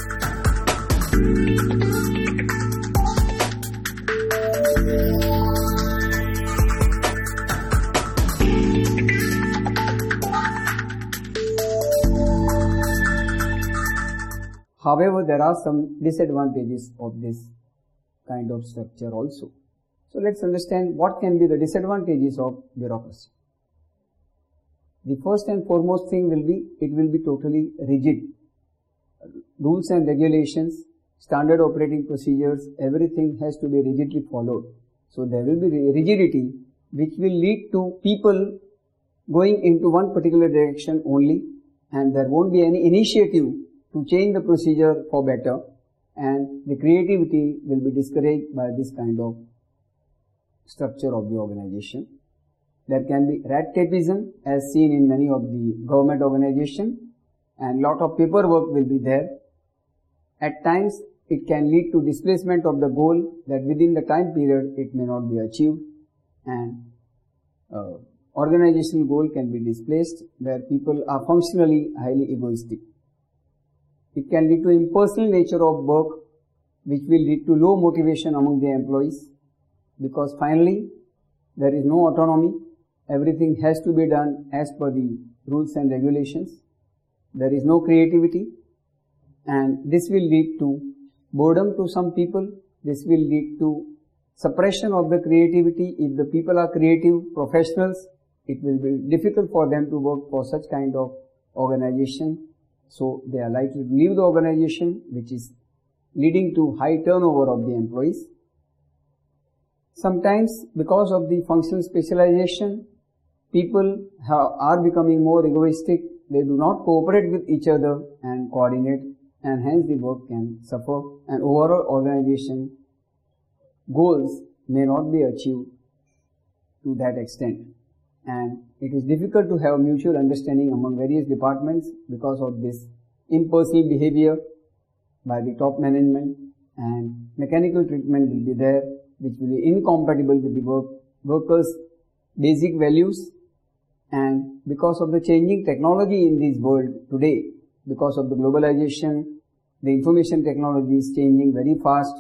However, there are some disadvantages of this kind of structure also. So let's understand what can be the disadvantages of bureaucracy. The first and foremost thing will be, it will be totally rigid. Rules and regulations, standard operating procedures, everything has to be rigidly followed. So there will be rigidity which will lead to people going into one particular direction only, and there won't be any initiative to change the procedure for better, and the creativity will be discouraged by this kind of structure of the organization. There can be rat tapeism as seen in many of the government organizations, and lot of paperwork will be there. At times it can lead to displacement of the goal, that within the time period it may not be achieved, and organizational goal can be displaced where people are functionally highly egoistic. It can lead to impersonal nature of work, which will lead to low motivation among the employees, because finally there is no autonomy. Everything has to be done as per the rules and regulations. There is no creativity, and this will lead to boredom to some people. This will lead to suppression of the creativity. If the people are creative professionals, it will be difficult for them to work for such kind of organization. So they are likely to leave the organization, which is leading to high turnover of the employees. Sometimes because of the functional specialization, people are becoming more egoistic. They do not cooperate with each other and coordinate, and hence the work can suffer, and overall organization goals may not be achieved to that extent. And it is difficult to have mutual understanding among various departments because of this impersonal behavior by the top management, and mechanical treatment will be there, which will be incompatible with the workers' basic values. And because of the changing technology in this world today, because of the globalization, the information technology is changing very fast.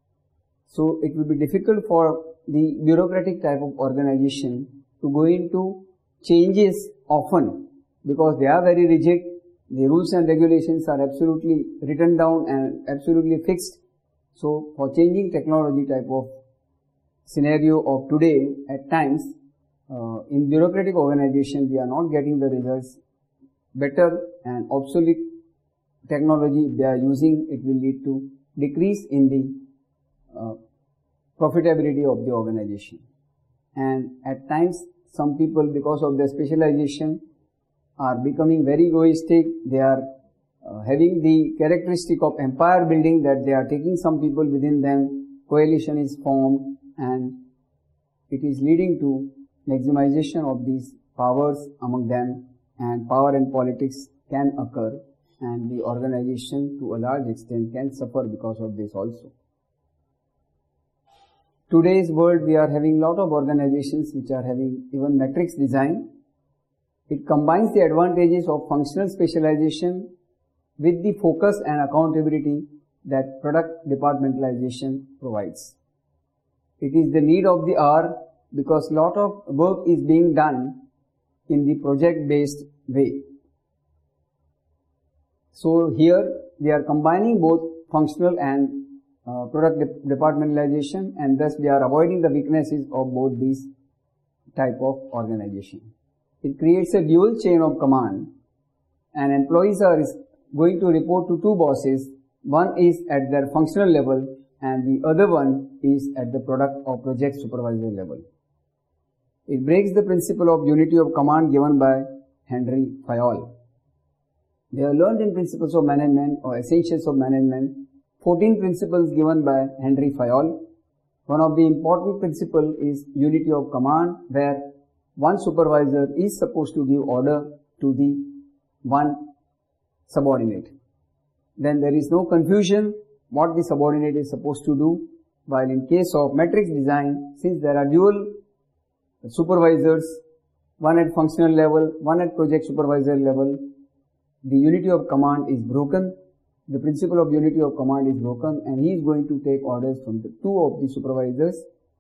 So it will be difficult for the bureaucratic type of organization to go into changes often, because they are very rigid. The rules and regulations are absolutely written down and absolutely fixed. So for changing technology type of scenario of today, at times in bureaucratic organization we are not getting the results. Better and obsolete technology if they are using, it will lead to decrease in the profitability of the organization. And at times some people, because of their specialization, are becoming very egoistic. They are having the characteristic of empire building, that they are taking some people within them, coalition is formed, and it is leading to maximization of these powers among them, and power and politics can occur, and the organization to a large extent can suffer because of this also. Today's world, we are having lot of organizations which are having even matrix design. It combines the advantages of functional specialization with the focus and accountability that product departmentalization provides. It is the need of the hour, because lot of work is being done in the project-based way. So here we are combining both functional and product departmentalization, and thus we are avoiding the weaknesses of both these type of organization. It creates a dual chain of command, and employees are going to report to two bosses. One is at their functional level and the other one is at the product or project supervisor level. It breaks the principle of unity of command given by Henry Fayol. They are learned in Principles of Management or Essentials of Management, 14 principles given by Henry Fayol. One of the important principles is unity of command, where one supervisor is supposed to give order to the one subordinate. Then there is no confusion what the subordinate is supposed to do, while in case of matrix design, since there are dual supervisors, one at functional level, one at project supervisor level, the unity of command is broken, the principle of unity of command is broken and he is going to take orders from the two of the supervisors.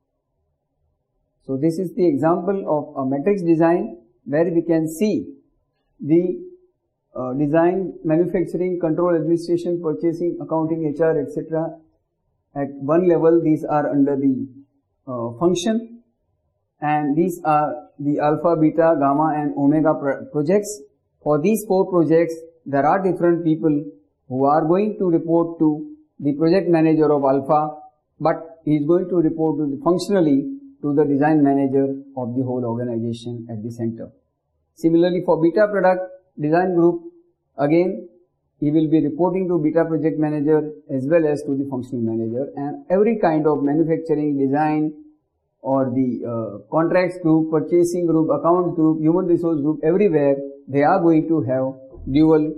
So this is the example of a matrix design where we can see the design, manufacturing, control, administration, purchasing, accounting, HR, etc. At one level, these are under the function, and these are the alpha, beta, gamma and omega projects. For these four projects, there are different people who are going to report to the project manager of alpha, but he is going to report functionally to the design manager of the whole organization at the center. Similarly, for beta product design group, again, he will be reporting to beta project manager as well as to the functional manager, and every kind of manufacturing, design or the contracts group, purchasing group, account group, human resource group, everywhere they are going to have dual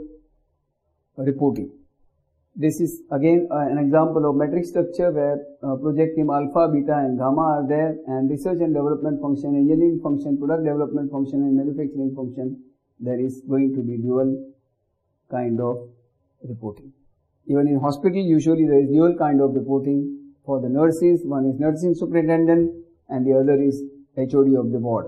reporting. This is again an example of matrix structure where project team alpha, beta and gamma are there, and research and development function, engineering function, product development function and manufacturing function, there is going to be dual kind of reporting. Even in hospital, usually there is dual kind of reporting. For the nurses, one is nursing superintendent and the other is HOD of the ward.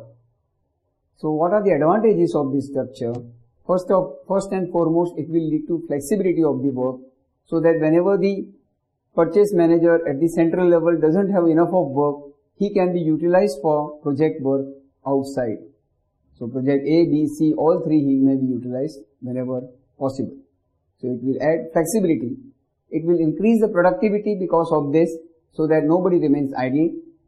So what are the advantages of this structure? First and foremost, it will lead to flexibility of the work, so that whenever the purchase manager at the central level doesn't have enough of work, he can be utilized for project work outside. So project A, B, C, all three he may be utilized whenever possible. So it will add flexibility. It will increase the productivity because of this, so that nobody remains idle.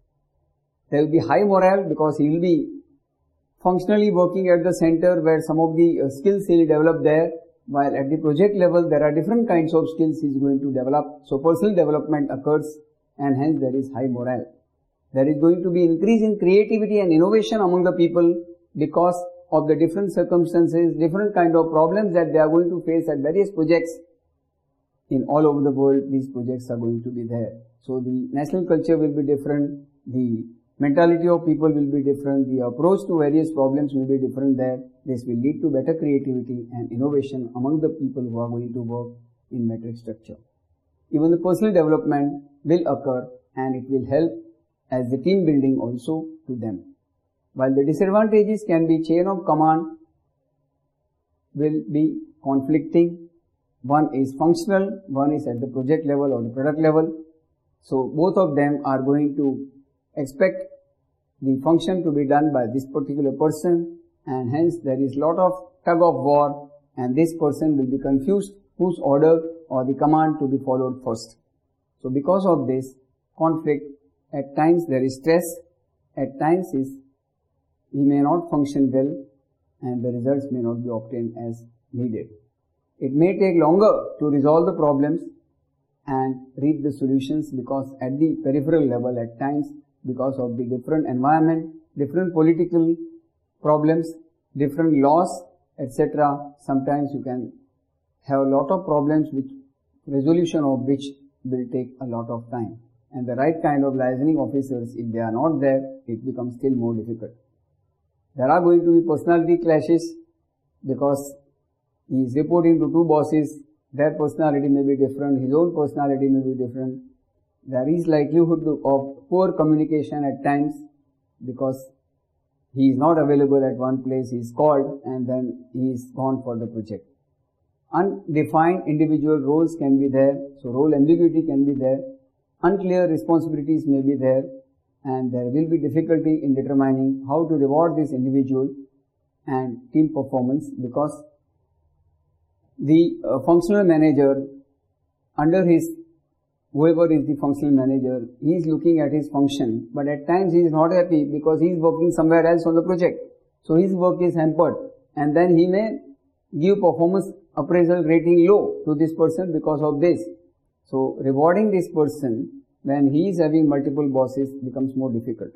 There will be high morale because he will be functionally working at the center where some of the skills he will develop there, while at the project level there are different kinds of skills he is going to develop. So personal development occurs and hence there is high morale. There is going to be increase in creativity and innovation among the people because of the different circumstances, different kind of problems that they are going to face at various projects. In all over the world, these projects are going to be there. So the national culture will be different, the mentality of people will be different, the approach to various problems will be different there. This will lead to better creativity and innovation among the people who are going to work in matrix structure. Even the personal development will occur and it will help as the team building also to them. While the disadvantages can be chain of command will be conflicting. One is functional, one is at the project level or the product level. So both of them are going to expect the function to be done by this particular person, and hence there is lot of tug of war, and this person will be confused whose order or the command to be followed first. So because of this conflict, at times there is stress, at times he may not function well and the results may not be obtained as needed. It may take longer to resolve the problems and reach the solutions because at the peripheral level at times, because of the different environment, different political problems, different laws, etc., sometimes you can have a lot of problems which resolution of which will take a lot of time. And the right kind of liaising officers, if they are not there, it becomes still more difficult. There are going to be personality clashes because he is reporting to two bosses, their personality may be different, his own personality may be different. There is likelihood of poor communication at times because he is not available at one place, he is called and then he is gone for the project. Undefined individual roles can be there, so role ambiguity can be there. Unclear responsibilities may be there, and there will be difficulty in determining how to reward this individual and team performance because the functional manager, under his, whoever is the functional manager, he is looking at his function, but at times he is not happy because he is working somewhere else on the project. So his work is hampered, and then he may give performance appraisal rating low to this person because of this. So rewarding this person when he is having multiple bosses becomes more difficult.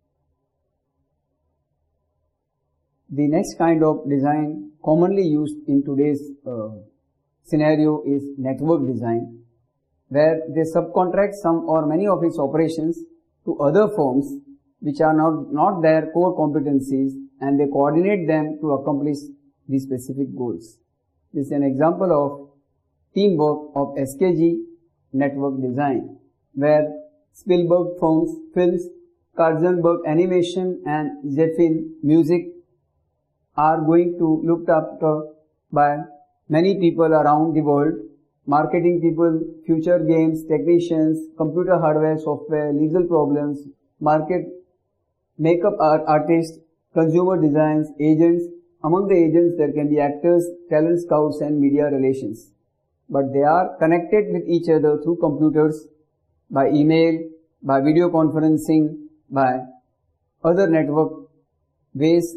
The next kind of design commonly used in today's scenario is network design, where they subcontract some or many of its operations to other firms which are not their core competencies, and they coordinate them to accomplish the specific goals. This is an example of teamwork of SKG Network Design, where Spielberg Films, Katzenberg Animation and Zephyr Music are going to looked after by many people around the world, marketing people, future games, technicians, computer hardware, software, legal problems, market, makeup artists, consumer designs, agents. Among the agents there can be actors, talent scouts and media relations. But they are connected with each other through computers, by email, by video conferencing, by other network ways,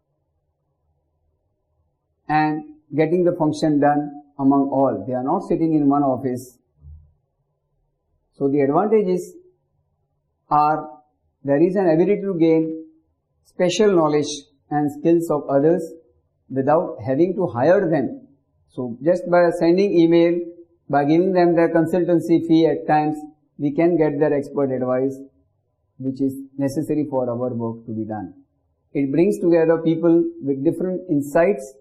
and getting the function done among all. They are not sitting in one office. So the advantages are there is an ability to gain special knowledge and skills of others without having to hire them. So just by sending email, by giving them their consultancy fee at times, we can get their expert advice which is necessary for our work to be done. It brings together people with different insights.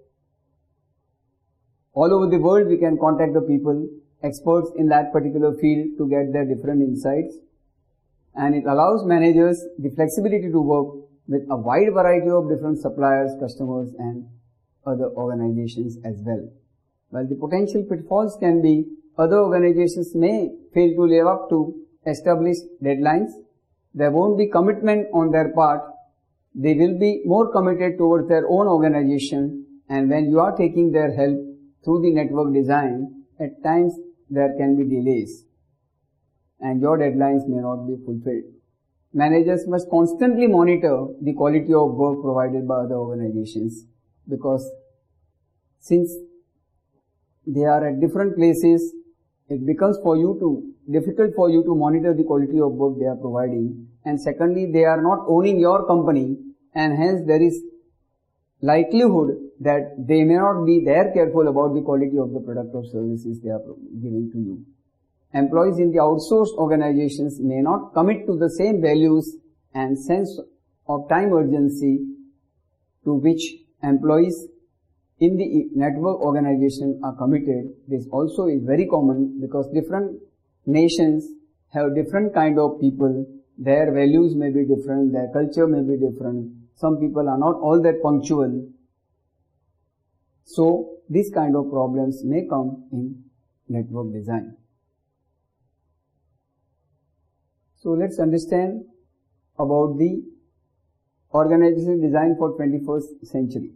All over the world we can contact the people, experts in that particular field to get their different insights. And it allows managers the flexibility to work with a wide variety of different suppliers, customers and other organizations as well. While the potential pitfalls can be other organizations may fail to live up to established deadlines. There won't be commitment on their part. They will be more committed towards their own organization, and when you are taking their help through the network design, at times there can be delays and your deadlines may not be fulfilled. Managers must constantly monitor the quality of work provided by other organizations, because since they are at different places, it becomes difficult for you to monitor the quality of work they are providing. And secondly, they are not owning your company, and hence there is likelihood that they may not be there careful about the quality of the product or services they are giving to you. Employees in the outsourced organizations may not commit to the same values and sense of time urgency to which employees in the network organization are committed. This also is very common because different nations have different kind of people. Their values may be different, their culture may be different. Some people are not all that punctual. So this kind of problems may come in network design. So let's understand about the organizational design for 21st century.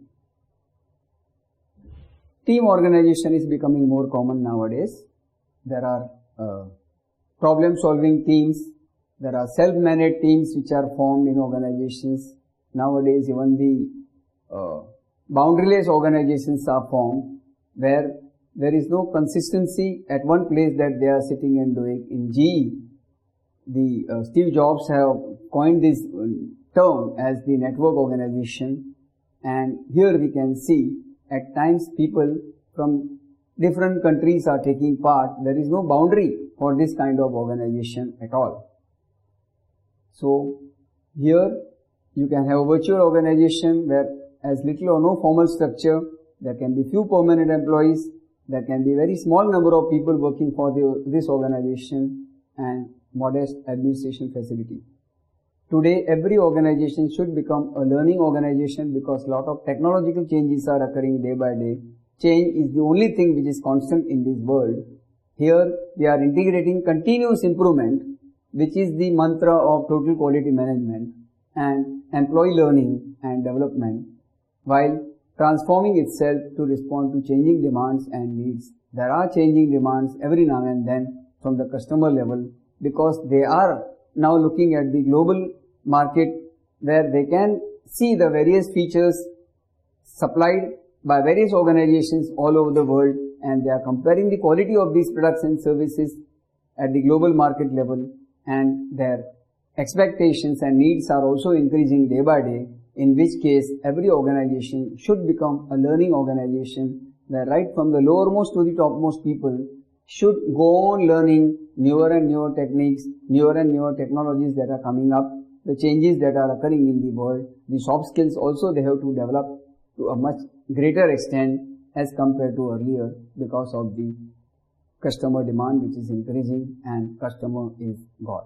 Team organization is becoming more common nowadays. There are problem-solving teams. There are self-managed teams which are formed in organizations. Nowadays, even the boundaryless organizations are formed where there is no consistency at one place that they are sitting and doing. In GE, Steve Jobs have coined this term as the network organization, and here we can see at times people from different countries are taking part. There is no boundary for this kind of organization at all. So here you can have a virtual organization where as little or no formal structure, there can be few permanent employees, there can be very small number of people working for this organization and modest administration facility. Today, every organization should become a learning organization because a lot of technological changes are occurring day by day. Change is the only thing which is constant in this world. Here, we are integrating continuous improvement, which is the mantra of total quality management and employee learning and development, while transforming itself to respond to changing demands and needs. There are changing demands every now and then from the customer level, because they are now looking at the global market where they can see the various features supplied by various organizations all over the world, and they are comparing the quality of these products and services at the global market level, and their expectations and needs are also increasing day by day, in which case every organization should become a learning organization where right from the lowermost to the topmost people should go on learning newer and newer techniques, newer and newer technologies that are coming up, the changes that are occurring in the world. The soft skills also they have to develop to a much greater extent as compared to earlier because of the customer demand which is increasing, and customer is God.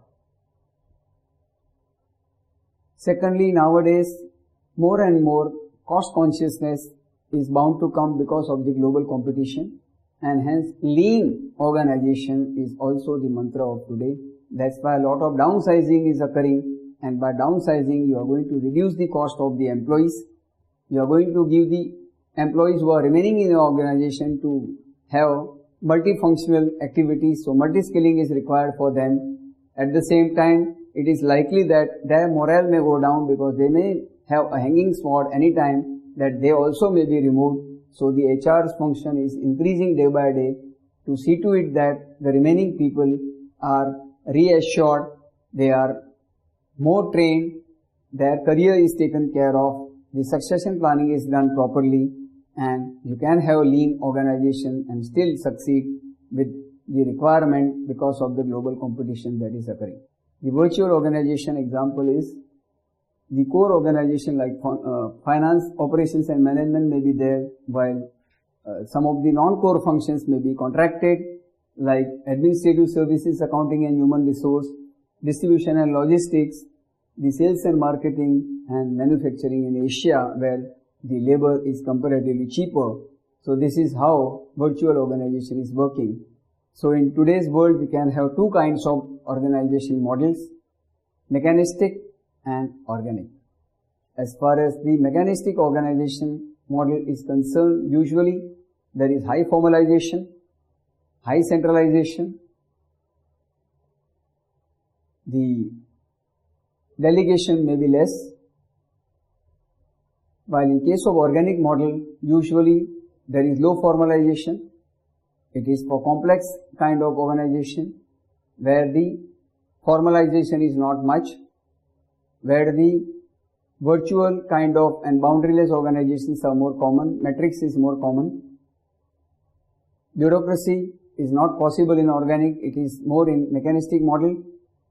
Secondly, nowadays more and more cost consciousness is bound to come because of the global competition, and hence lean organization is also the mantra of today. That's why a lot of downsizing is occurring, and by downsizing you are going to reduce the cost of the employees. You are going to give the employees who are remaining in the organization to have multifunctional activities, so multi-skilling is required for them. At the same time, it is likely that their morale may go down because they may have a hanging sword anytime that they also may be removed. So the HR's function is increasing day by day to see to it that the remaining people are reassured, they are more trained, their career is taken care of, the succession planning is done properly, and you can have a lean organization and still succeed with the requirement because of the global competition that is occurring. The virtual organization example is the core organization like finance, operations and management may be there, while some of the non-core functions may be contracted like administrative services, accounting and human resource, distribution and logistics, the sales and marketing and manufacturing in Asia where the labor is comparatively cheaper. So this is how virtual organization is working. So in today's world we can have two kinds of organization models, mechanistic and organic. As far as the mechanistic organization model is concerned, usually there is high formalization, high centralization, the delegation may be less, while in case of organic model, usually there is low formalization. It is for complex kind of organization where the formalization is not much, where the virtual kind of and boundaryless organizations are more common, metrics is more common. Bureaucracy is not possible in organic, it is more in mechanistic model.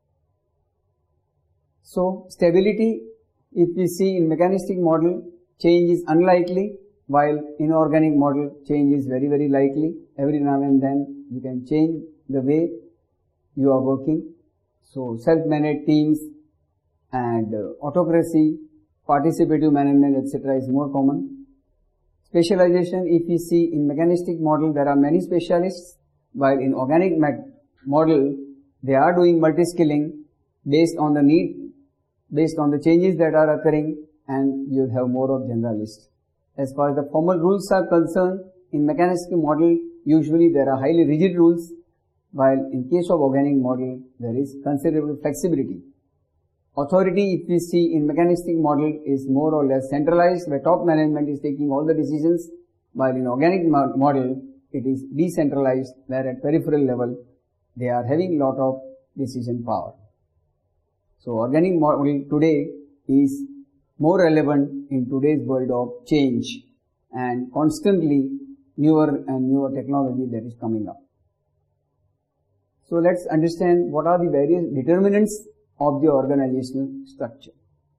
So stability, if we see in mechanistic model, change is unlikely, while in organic model change is very, very likely. Every now and then you can change the way you are working. So self-managed teams and autocracy, participative management, etc. is more common. Specialization, if we see in mechanistic model, there are many specialists, while in organic model, they are doing multi-skilling based on the need, based on the changes that are occurring, and you have more of generalists. As far as the formal rules are concerned, in mechanistic model, usually there are highly rigid rules, while in case of organic model, there is considerable flexibility. Authority, if we see in mechanistic model, is more or less centralized, where top management is taking all the decisions, while in organic model, it is decentralized, where at peripheral level, they are having a lot of decision power. So organic model today is more relevant in today's world of change and constantly newer and newer technology that is coming up. So let's understand what are the various determinants of the organizational structure.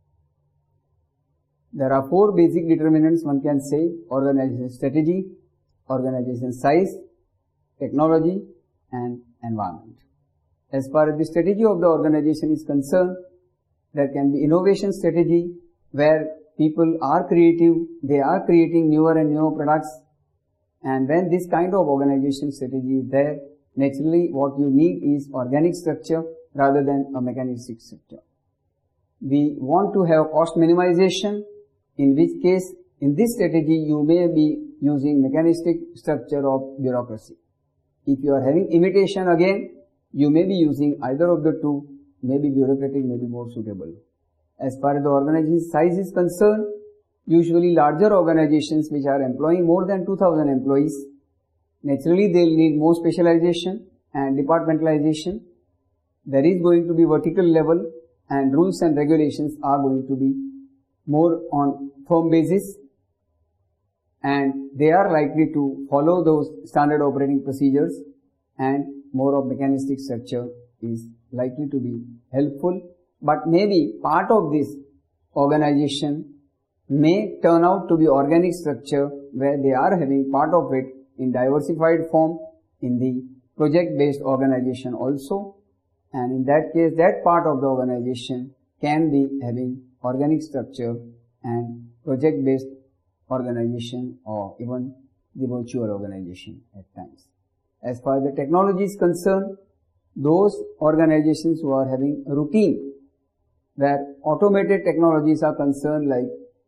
There are four basic determinants, one can say: organization strategy, organization size, technology and environment. As far as the strategy of the organization is concerned, there can be innovation strategy where people are creative, they are creating newer and newer products, and when this kind of organization strategy is there, naturally what you need is organic structure rather than a mechanistic structure. We want to have cost minimization, in which case in this strategy you may be using mechanistic structure of bureaucracy. If you are having imitation again, you may be using either of the two, maybe bureaucratic may be more suitable. As far as the organization size is concerned, usually larger organizations which are employing more than 2000 employees, naturally they will need more specialization and departmentalization. There is going to be vertical level, and rules and regulations are going to be more on firm basis, and they are likely to follow those standard operating procedures, and more of mechanistic structure is likely to be helpful. But maybe part of this organization may turn out to be organic structure where they are having part of it in diversified form in the project-based organization also, and in that case, that part of the organization can be having organic structure and project-based organization or even the virtual organization at times. As far as the technology is concerned, those organizations who are having routine, where automated technologies are concerned, like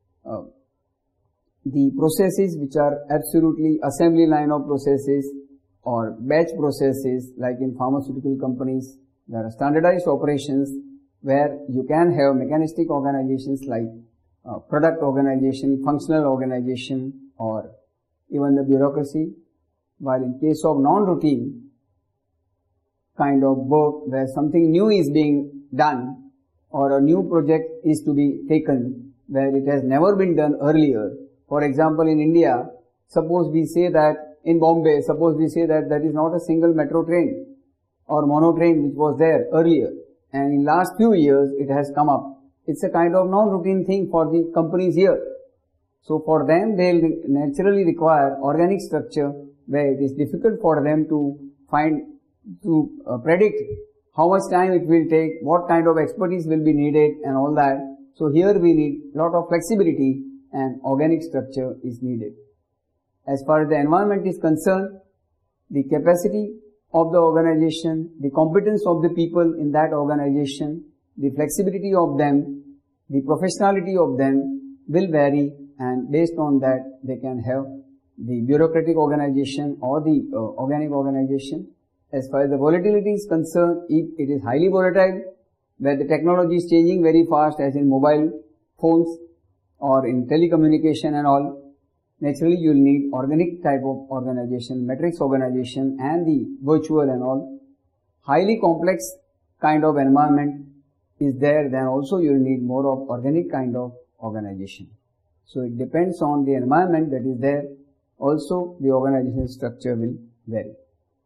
the processes which are absolutely assembly line of processes or batch processes, like in pharmaceutical companies, there are standardized operations where you can have mechanistic organizations like product organization, functional organization, or even the bureaucracy. While in case of non-routine kind of work where something new is being done or a new project is to be taken where it has never been done earlier. For example, in India, suppose we say that in Bombay, suppose we say that there is not a single metro train or mono train which was there earlier, and in last few years it has come up. It's a kind of non-routine thing for the companies here. So for them, they will naturally require organic structure where it is difficult for them to predict how much time it will take, what kind of expertise will be needed and all that. So here we need a lot of flexibility and organic structure is needed. As far as the environment is concerned, the capacity of the organization, the competence of the people in that organization, the flexibility of them, the professionality of them will vary, and based on that they can have the bureaucratic organization or the organic organization. As far as the volatility is concerned, if it is highly volatile, where the technology is changing very fast, as in mobile phones or in telecommunication and all, naturally you will need organic type of organization, matrix organization and the virtual and all. Highly complex kind of environment is there, then also you will need more of organic kind of organization. So it depends on the environment that is there. Also the organization structure will vary.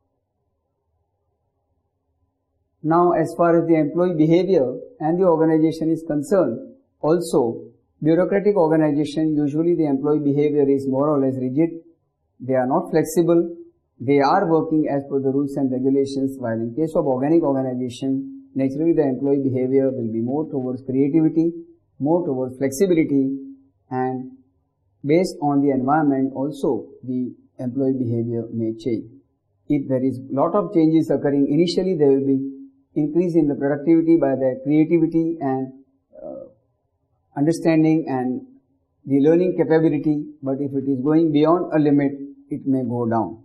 Now, as far as the employee behavior and the organization is concerned, also bureaucratic organization, usually the employee behavior is more or less rigid. They are not flexible. They are working as per the rules and regulations, while in case of organic organization, naturally the employee behavior will be more towards creativity, more towards flexibility, and based on the environment also the employee behavior may change. If there is lot of changes occurring, initially there will be increase in the productivity by the creativity and understanding and the learning capability, but if it is going beyond a limit, it may go down.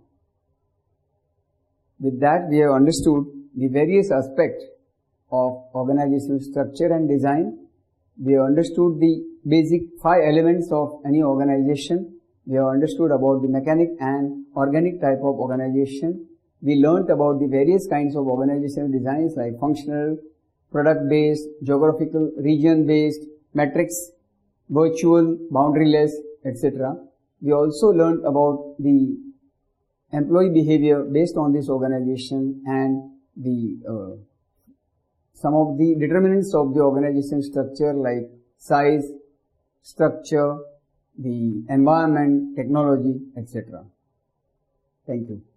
With that, we have understood the various aspects of organizational structure and design. We have understood the basic 5 elements of any organization. We have understood about the mechanic and organic type of organization. We learnt about the various kinds of organizational designs like functional, product-based, geographical, region-based, matrix, virtual, boundaryless, etc. We also learnt about the employee behavior based on this organization and the some of the determinants of the organization structure like size, structure, the environment, technology, etc. Thank you.